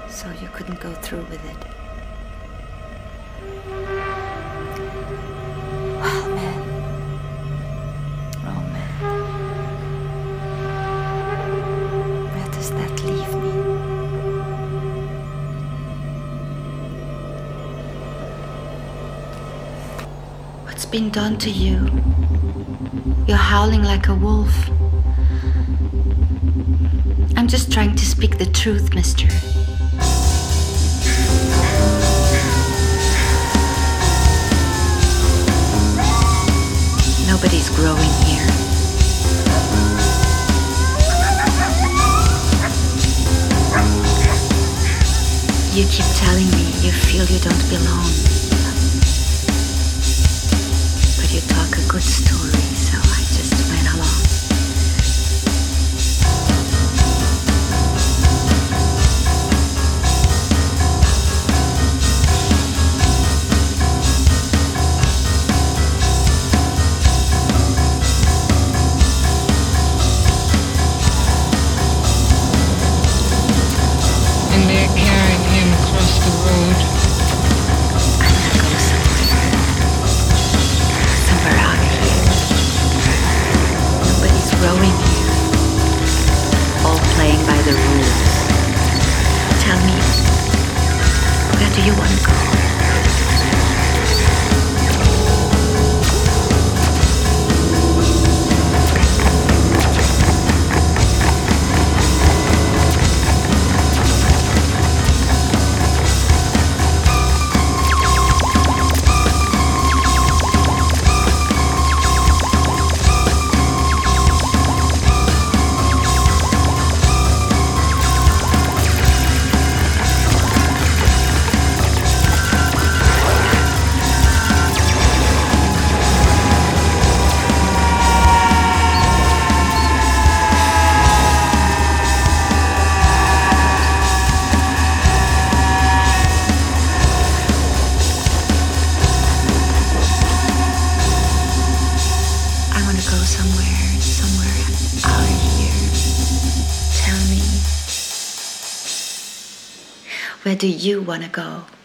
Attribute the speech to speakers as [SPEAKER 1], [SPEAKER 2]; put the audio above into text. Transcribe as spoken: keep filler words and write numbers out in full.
[SPEAKER 1] So you couldn't go through with it. Well, man. Oh, man. Where does that leave me? What's been done to you? You're howling like a wolf. I'm just trying to speak the truth, mister. Nobody's growing here. You keep telling me you feel you don't belong. But you talk a good story, so I just went along. Do you want to go? Somewhere, somewhere out of here. Tell me, where do you want to go?